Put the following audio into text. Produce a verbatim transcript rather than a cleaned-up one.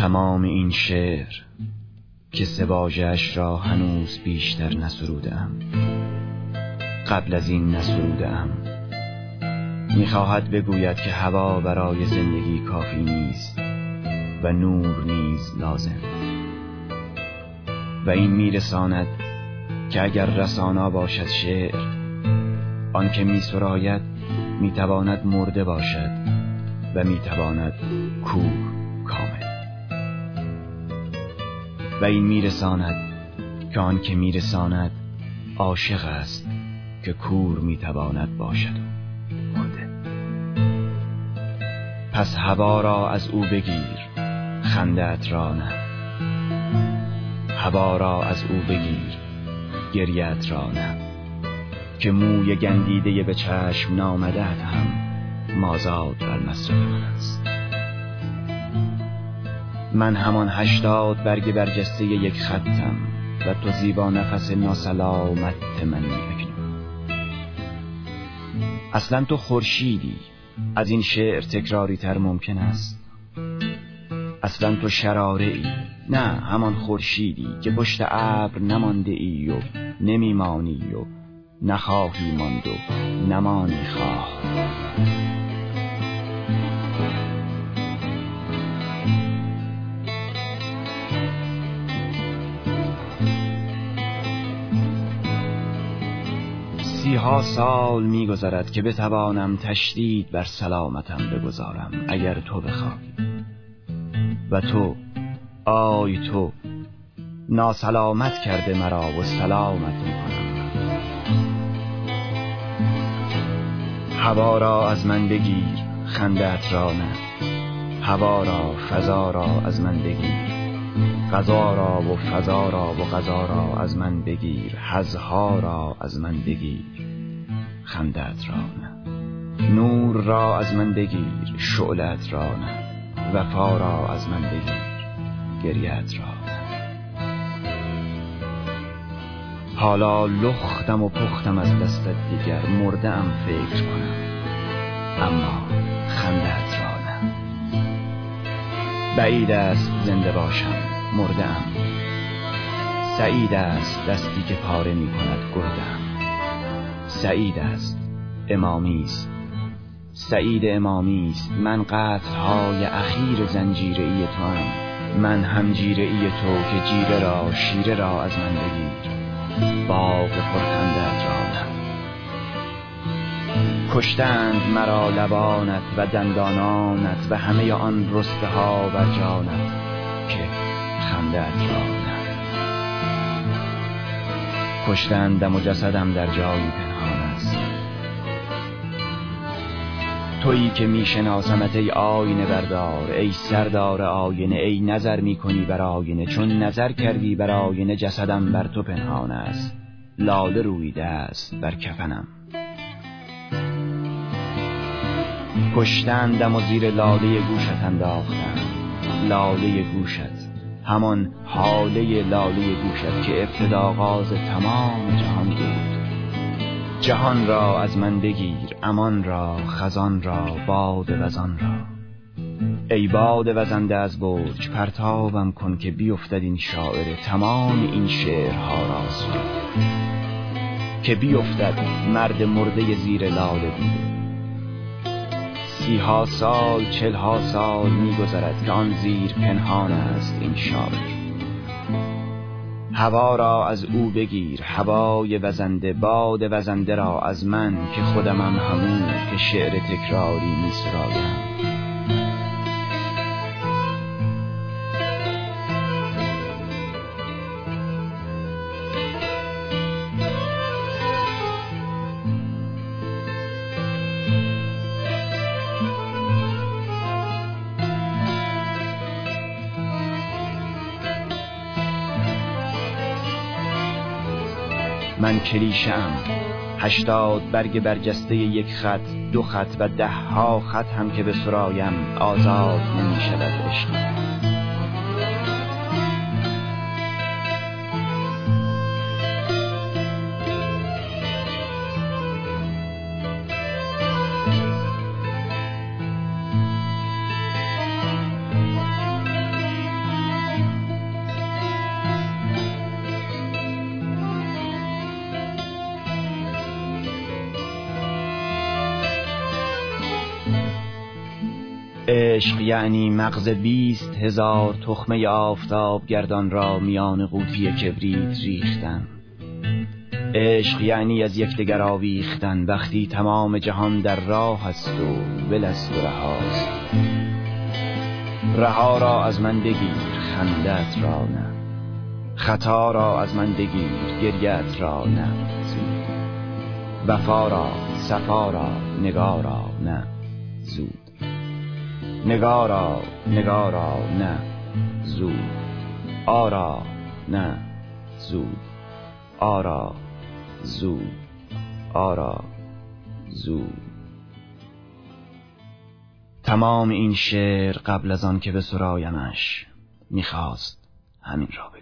تمام این شعر که سواژه‌اش را هنوز بیشتر نسروده‌ام، قبل از این نسروده‌ام، می‌خواهد بگوید که هوا برای زندگی کافی نیست و نور نیز لازم، و این میرساند که اگر رسانا باشد شعر، آن که می‌سراید میتواند مرده باشد و میتواند کور کامل، و این میرساند که آن که میرساند عاشق است که کور میتواند باشد و مرده. پس هوا را از او بگیر، خنده‌ات را نه. هوا را از او بگیر، گریه‌ات را نه. که موی گندیده به چشم نامده‌ات هم مازاد بر مصرف من است. من همان هشتاد برگ برجسته یک خطم و تو زیبا نفس ناسلامت منی اکنون. اصلا تو خورشیدی، از این شعر تکراری تر ممکن است. اصلا تو شراره ای، نه همان خورشیدی که پشت ابر نمانده ای و نمیمانی و نخواهی ماند و نمانی خواه. سیها سال می‌گذرد که بتوانم تشدید بر سلامتم بگذارم اگر تو بخواهی، و تو، آی تو، ناسلامت کرده مرا و سلامت می‌کنم. هوا را از من بگیر، خنده‌ات را نه. هوا را، فضا را از من بگیر، غذا را و فضا را و غذا را از من بگیر، حظها را از من بگیر، خنده‌ات را نه. نور را از من بگیر، شعله‌ات را نه. وفا را از من بگیر، گریه‌ات را نه. حالا لختم و پختم از دستت دیگر، مرده‌ام فکر کنم، اما خنده‌ات را نه. بعید است زنده باشم، مرده‌ام. سعید است دستی که پاره می کند گرده‌ام. سعید است، امامی است. سعید امامی است. من قطع‌های اخیر زنجیره‌ای تو هم. من هم جیره‌ای تو که جیره را، شیره را از من بگیر، باغ پرخنده‌ات را نه. کشتند مرا لبانت و دندانانت و همه آن رسته ها بر جانت که خنده‌ات را نه. کشتندم و جسدم در جایی پنهان است. تویی که میشناسمت ای آینه بردار، ای سردار آینه، ای نظر میکنی بر آینه. چون نظر کردی بر آینه جسدم بر تو پنهان است. لاله رویده است بر کفنم. کشتندم و زیر لاله گوشت انداختم. لاله گوشت، همان حاله لاله گوشت که ابتدا آغاز تمام جهان بود. جهان را از من بگیر، امان را، خزان را، باد وزان را. ای باد وزنده از برج، پرتابم کن که بیفتد این شاعر تمام این شعرها را سرود، که بیفتد مرد مرده زیر لاله بود. سیها سال، چلها سال می‌گذرد که آن زیر پنهان است این شاعر. هوا را از او بگیر، هوای وزنده، باد وزنده را از من که خودمم همون که شعر تکراری می‌سرایم. من کلیشه‌ام، هشتاد برگ برجسته یک خط، دو خط و ده ها خط هم که بسرایم آزاد نمی شود عشق. عشق یعنی مغز بیست هزار تخمه آفتاب گردان را میان قوطی کبریت ریختن. عشق یعنی از یکدیگر آویختن وقتی تمام جهان در راه است و ول است و رهاست. رها را از من بگیر خندت را نه، خطا را از من بگیر گریت را نه زود، وفا را صفا را نگارا نه زود، نگارا نگارا نه زود، آرا نه زود، آرا زود، آرا زود. تمام این شعر قبل از آن که به سرایمش میخواست همین را بگوید.